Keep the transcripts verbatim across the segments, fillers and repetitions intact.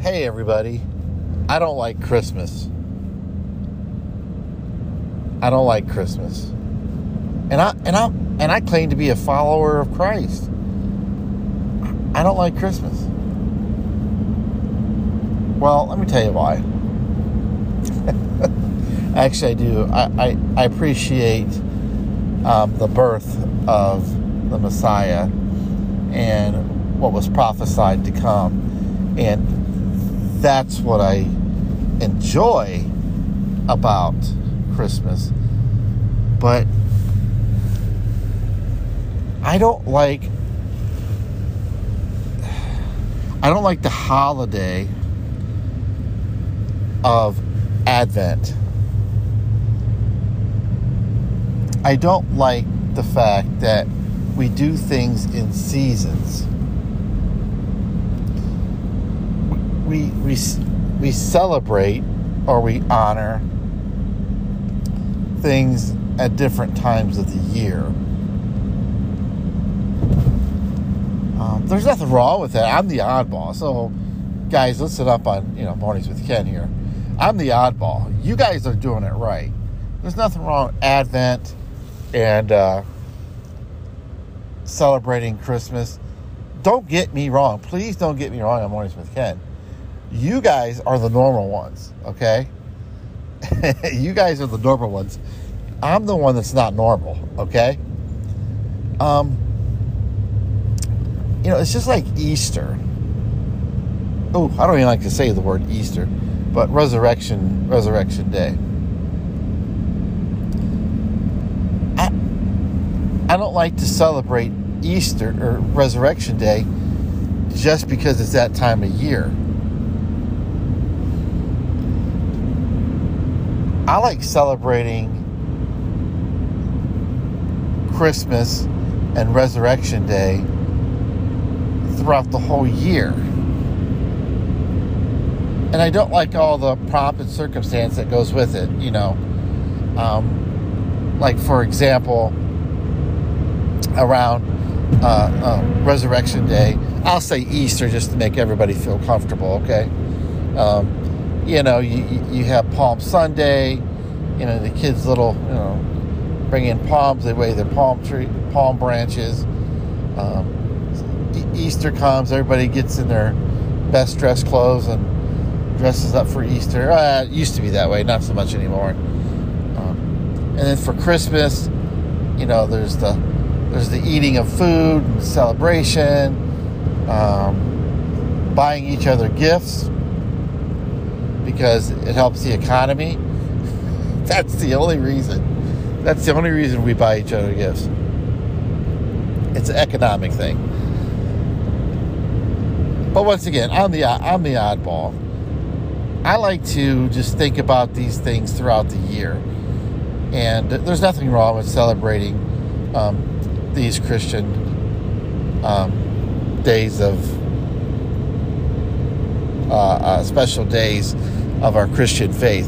Hey everybody, I don't like Christmas. I don't like Christmas. And I and I and I claim to be a follower of Christ. I don't like Christmas. Well, let me tell you why. Actually, I do. I, I, I appreciate um, the birth of the Messiah and what was prophesied to come. And that's what I enjoy about Christmas. But I don't like I don't like the holiday of Advent. I don't like the fact that we do things in seasons. We we we celebrate or we honor things at different times of the year. Um, there's nothing wrong with that. I'm the oddball. So, guys, listen up on you know Mornings with Ken here. I'm the oddball. You guys are doing it right. There's nothing wrong with Advent and uh, celebrating Christmas. Don't get me wrong. Please don't get me wrong on Mornings with Ken. You guys are the normal ones, okay? You guys are the normal ones. I'm the one that's not normal, okay? Um, you know, it's just like Easter. Oh, I don't even like to say the word Easter, but Resurrection, Resurrection Day. I, I don't like to celebrate Easter or Resurrection Day just because it's that time of year. I like celebrating Christmas and Resurrection Day throughout the whole year. And I don't like all the pomp and circumstance that goes with it, you know. Um, like, for example, around uh, uh, Resurrection Day, I'll say Easter just to make everybody feel comfortable, okay? Um, you know, you, you have Palm Sunday, you know, the kids' little, you know, bring in palms, they wave their palm tree, palm branches. Um, Easter comes, everybody gets in their best dress clothes and dresses up for Easter. Uh, it used to be that way, not so much anymore. Um, and then for Christmas, you know, there's the there's the eating of food and celebration, um, buying each other gifts because it helps the economy. That's the only reason. That's the only reason we buy each other gifts. It's an economic thing. But once again, I'm the I'm the oddball. I like to just think about these things throughout the year. And there's nothing wrong with celebrating um, these Christian um, days of uh, uh, special days of our Christian faith.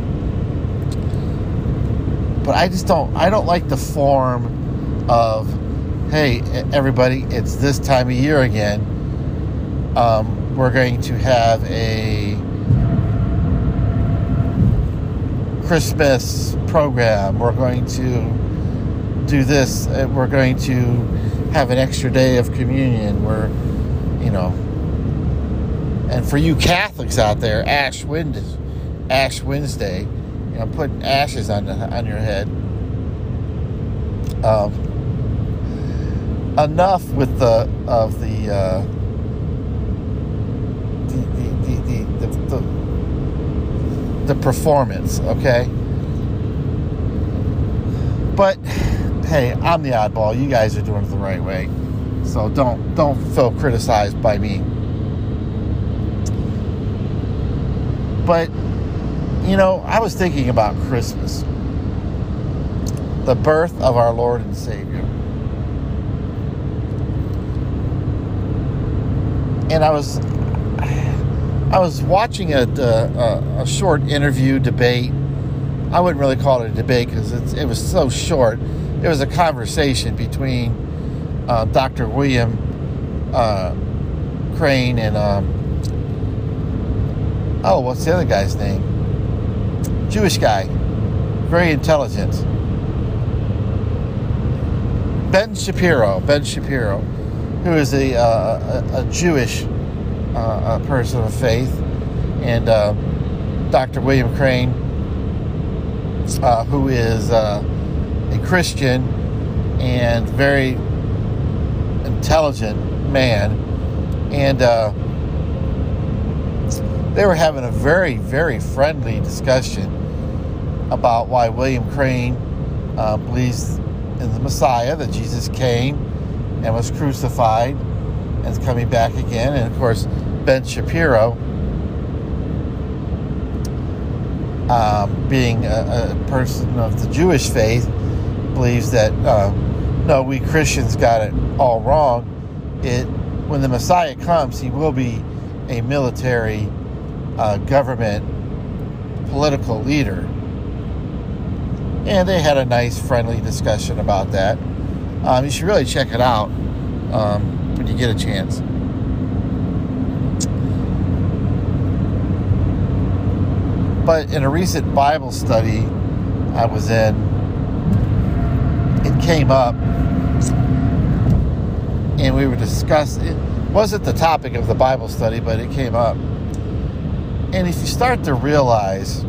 But I just don't, I don't like the form of, hey, everybody, it's this time of year again. Um, we're going to have a Christmas program. We're going to do this. We're going to have an extra day of communion. We're, you know, and for you Catholics out there, Ash Wednesday, Ash Wednesday, you know, putting ashes on the, on your head. Um, enough with the of the, uh, the, the, the, the, the, the the performance, okay? But hey, I'm the oddball. You guys are doing it the right way, so don't don't feel criticized by me. But you know, I was thinking about Christmas, the birth of our Lord and Savior. And I was I was watching a, a, a short interview debate. I wouldn't really call it a debate because it was so short. It was a conversation between uh, Doctor William uh, Crane and um, oh, what's the other guy's name? Jewish guy. Very intelligent. Ben Shapiro. Ben Shapiro, who is a, uh, a, a Jewish uh, a person of faith. And uh, Doctor William Crane, uh, who is uh, a Christian and very intelligent man. And uh, they were having a very, very friendly discussion about why William Crane uh, believes in the Messiah, that Jesus came and was crucified and is coming back again. And of course, Ben Shapiro, um, being a, a person of the Jewish faith, believes that uh, no, we Christians got it all wrong. It when the Messiah comes, he will be a military, uh, government, political leader. And they had a nice, friendly discussion about that. Um, you should really check it out um, when you get a chance. But in a recent Bible study I was in, it came up, and we were discussing, it wasn't the topic of the Bible study, but it came up. And if you start to realize,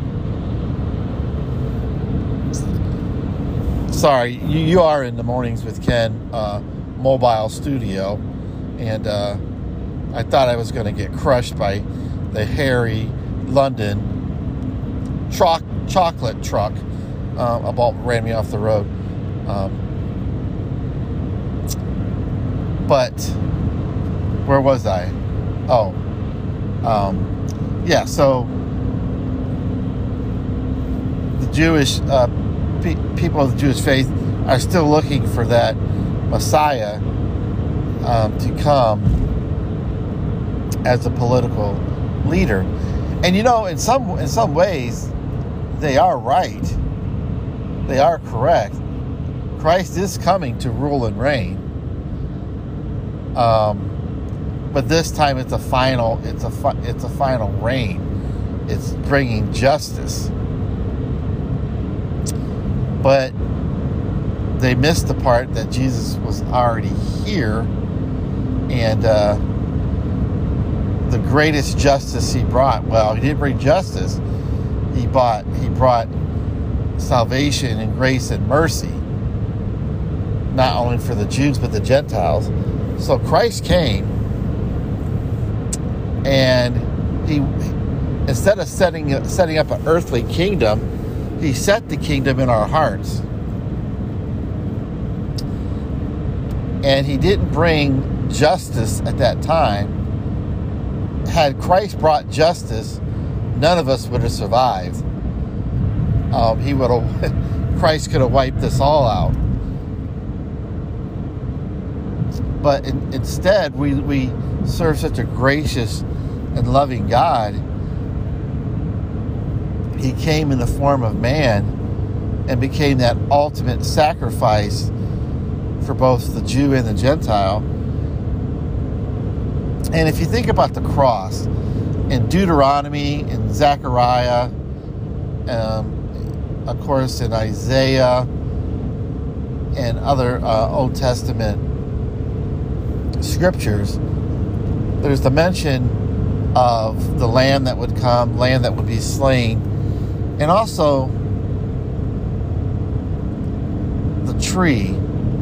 sorry, you, you are in the Mornings with Ken uh, mobile studio, and uh, I thought I was going to get crushed by the hairy London truck, chocolate truck uh, about ran me off the road. Um, but where was I? Oh, um, yeah. So the Jewish uh, pe- people of the Jewish faith are still looking for that Messiah um, to come as a political leader. And you know, in some in some ways, they are right. They are correct. Christ is coming to rule and reign. Um, but this time, it's a final. It's a fi- it's a final reign. It's bringing justice. But they missed the part that Jesus was already here, and uh, the greatest justice he brought. Well, he didn't bring justice. He brought he brought salvation and grace and mercy, not only for the Jews but the Gentiles. So Christ came, and he instead of setting setting up an earthly kingdom, he set the kingdom in our hearts. And he didn't bring justice at that time. Had Christ brought justice, none of us would have survived. Um, he would have, Christ could have wiped us all out. But in, instead, we, we serve such a gracious and loving God. He came in the form of man and became that ultimate sacrifice for both the Jew and the Gentile. And if you think about the cross, in Deuteronomy, in Zechariah, um, of course in Isaiah, and other uh, Old Testament scriptures, there's the mention of the lamb that would come, lamb that would be slain, and also the tree.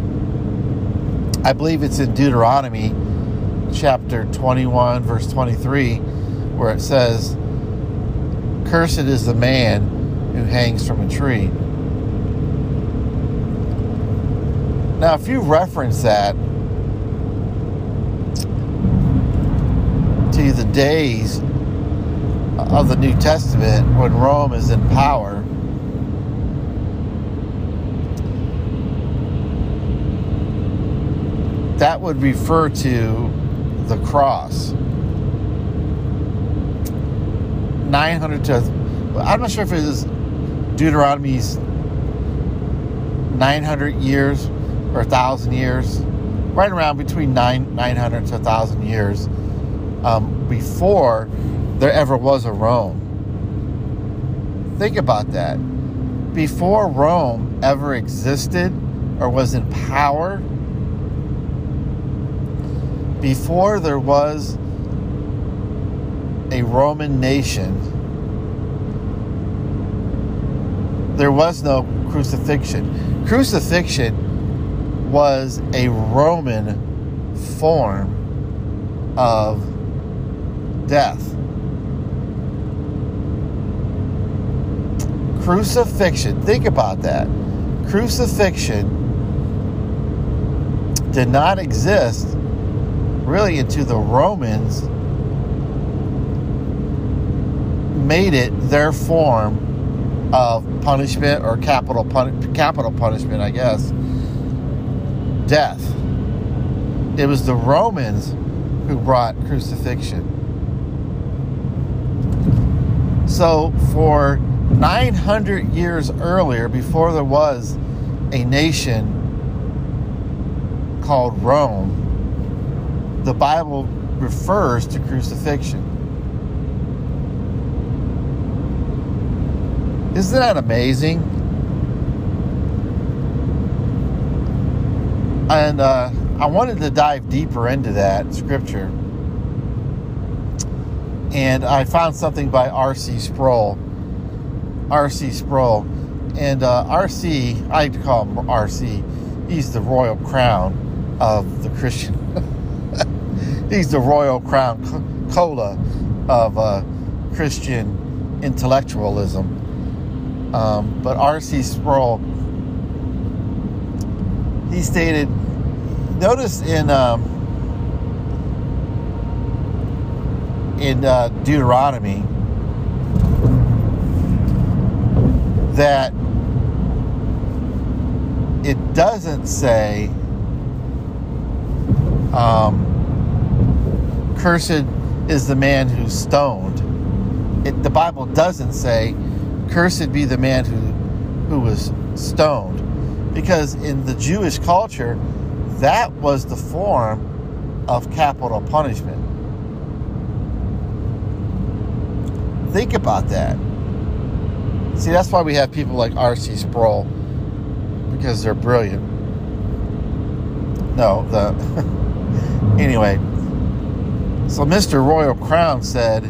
I believe it's in Deuteronomy chapter twenty-one, verse twenty-three, where it says, "Cursed is the man who hangs from a tree." Now, if you reference that to the days of the New Testament when Rome is in power, that would refer to the cross. nine hundred to, I'm not sure if it is Deuteronomy's nine hundred years or one thousand years, right around between nine, 900 to one thousand years um, before there ever was a Rome. Think about that. Before Rome ever existed or was in power, before there was a Roman nation, there was no crucifixion. Crucifixion was a Roman form of death. Crucifixion, think about that. Crucifixion did not exist really until the Romans made it their form of punishment, or capital pun- capital punishment, I guess. Death. It was the Romans who brought crucifixion. So for nine hundred years earlier, before there was a nation called Rome, the Bible refers to crucifixion. Isn't that amazing? And uh, I wanted to dive deeper into that scripture. And I found something by R C Sproul. R C Sproul. And uh, R C, I like to call him R C, he's the royal crown of the Christian. He's the royal crown cola of uh, Christian intellectualism. Um, but R C Sproul, he stated, notice in um, in uh, Deuteronomy that it doesn't say um, cursed is the man who's stoned. It, the Bible doesn't say cursed be the man who who was stoned, because in the Jewish culture that was the form of capital punishment. Think about that. See, that's why we have people like R C Sproul, because they're brilliant. No, the anyway. So Mister Royal Crown said,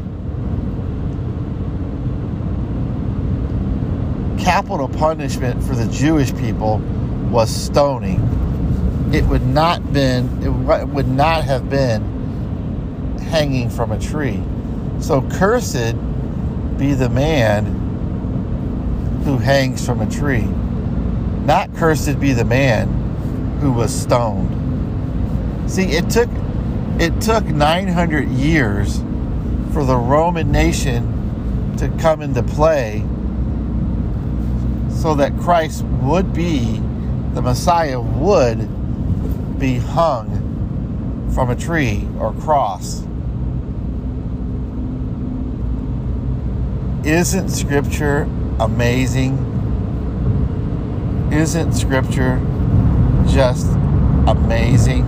capital punishment for the Jewish people was stoning. It would not been. It would not have been hanging from a tree. So cursed be the man who hangs from a tree. Not cursed be the man who was stoned. See, it took it took nine hundred years for the Roman nation to come into play so that Christ would be, the Messiah would be hung from a tree or cross. Isn't Scripture amazing? Isn't Scripture just amazing?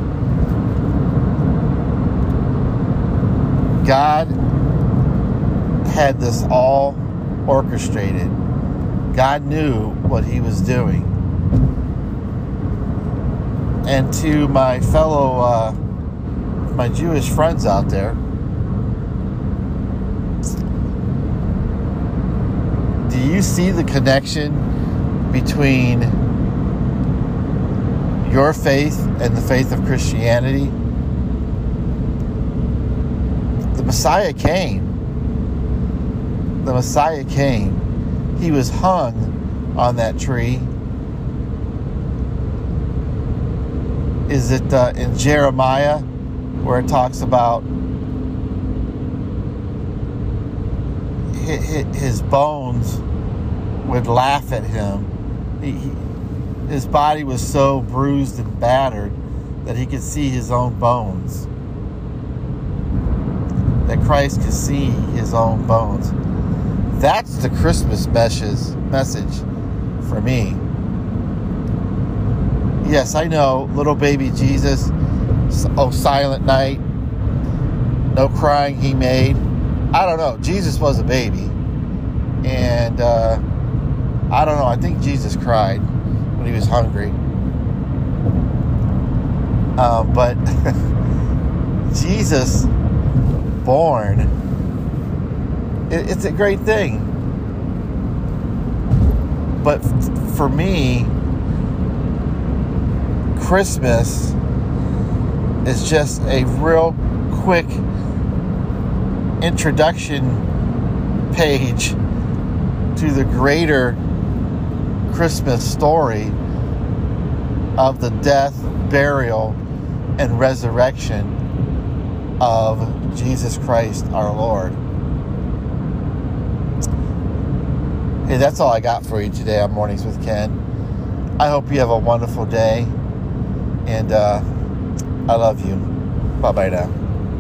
God had this all orchestrated. God knew what he was doing. And to my fellow, uh, my Jewish friends out there, do you see the connection between your faith and the faith of Christianity? The Messiah came. The Messiah came. He was hung on that tree. Is it uh, in Jeremiah where it talks about his bones would laugh at him? He, he, his body was so bruised and battered that he could see his own bones. That Christ could see his own bones. That's the Christmas message for me. Yes, I know, little baby Jesus, oh silent night, no crying he made. I don't know. Jesus was a baby. And uh, I don't know. I think Jesus cried when he was hungry. Uh, but Jesus born, it, it's a great thing. But f- for me, Christmas is just a real quick introduction page to the greater Christmas story of the death, burial, and resurrection of Jesus Christ our Lord. Hey, that's all I got for you today on Mornings with Ken. I hope you have a wonderful day, and uh, I love you. Bye-bye now.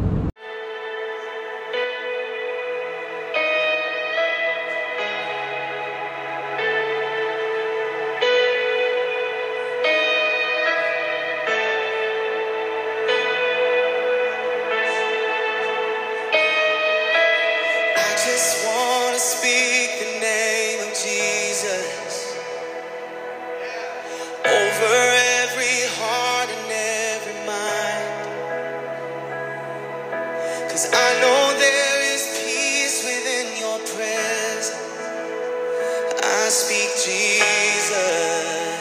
Just want to speak the name of Jesus over every heart and every mind, 'cause I know there is peace within your presence. I speak Jesus.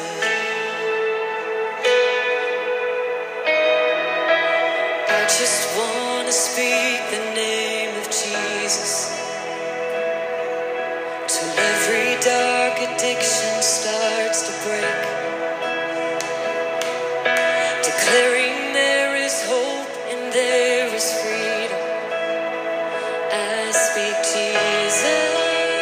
I just want to speak the name of Jesus till every dark addiction starts to break, declaring there is hope and there is freedom. I speak Jesus.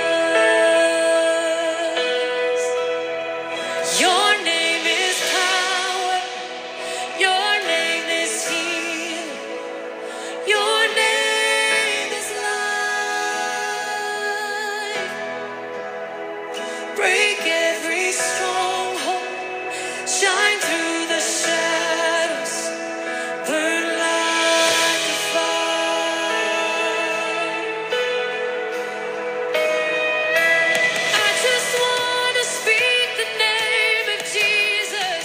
Your name is power. Your name is healing. Your name is life. Break every stronghold. Shine through the shadows. Burn like a fire. I just want to speak the name of Jesus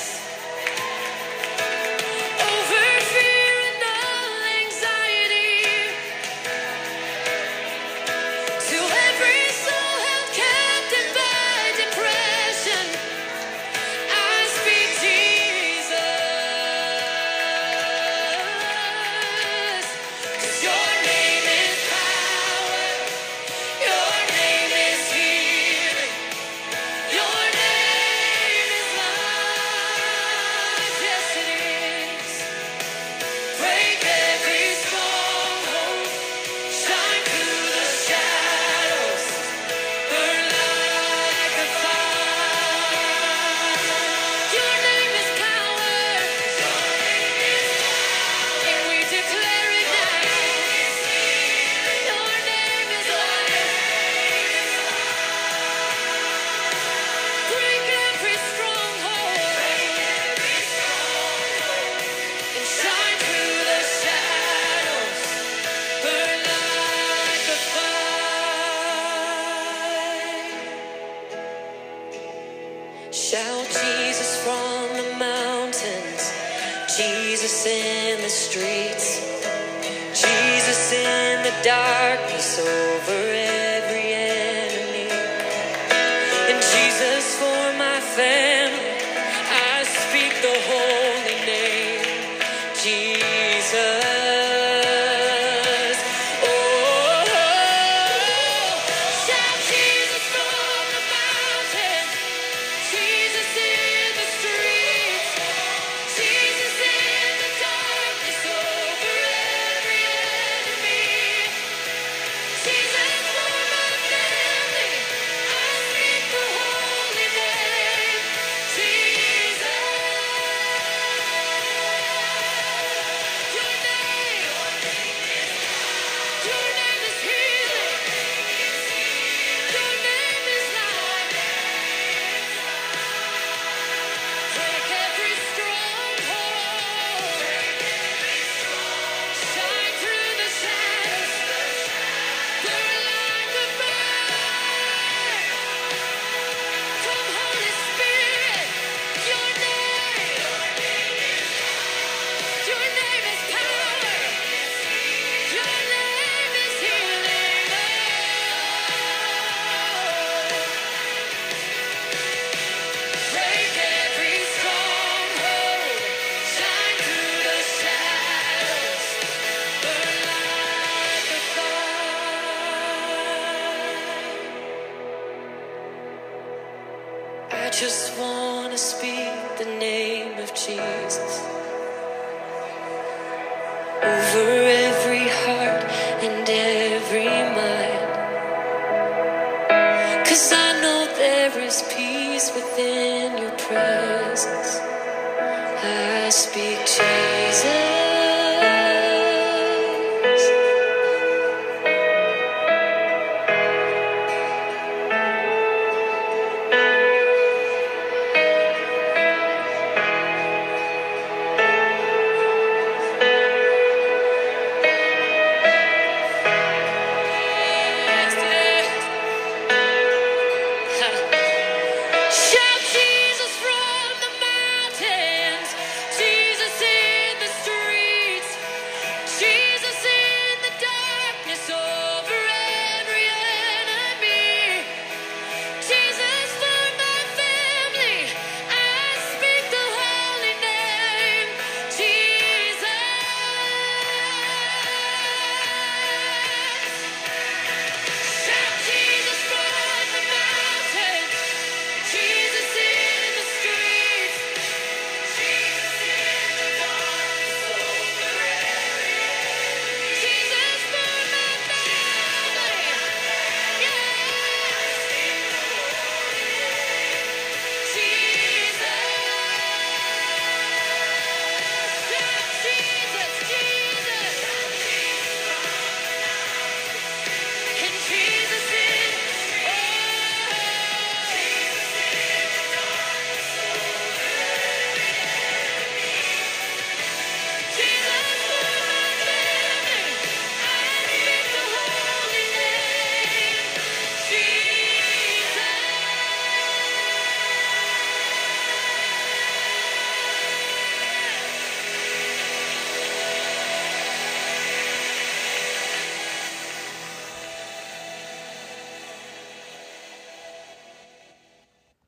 over fear and all anxiety, to every soul held captive by depression. I speak Jesus. 'Cause your name is power. Your name is healing. Your name is life. Yes, it is. Break every stronghold. Shine through the shadows. Burn like a fire. Your name is power. And we declare it now. Your name is life. Break every stronghold. And shine through the shadows. Burn like a fire. Shout Jesus from the mountains, Jesus in the streets, Jesus in the darkness over every enemy, and Jesus for my family. I speak the holy name, Jesus. Oh, shout Jesus from the mountain, Jesus in the streets, Jesus in the darkness over every enemy, just want to speak the name of Jesus over every heart and every mind. 'Cause I know there is peace within